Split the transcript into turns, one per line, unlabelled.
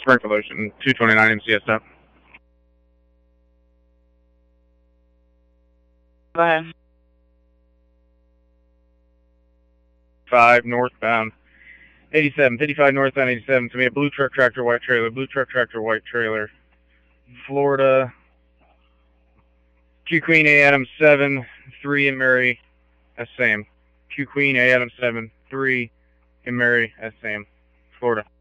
Springfield Ocean, 229 MCS up.
Go ahead.
5 northbound. 87, 55 northbound 87. To me, a blue truck tractor, white trailer. Blue truck tractor, white trailer. Florida. Q Queen A Adam 7, 3 and Mary. That's same. Q Queen A Adam 7, 3 and Mary. That's same. Florida.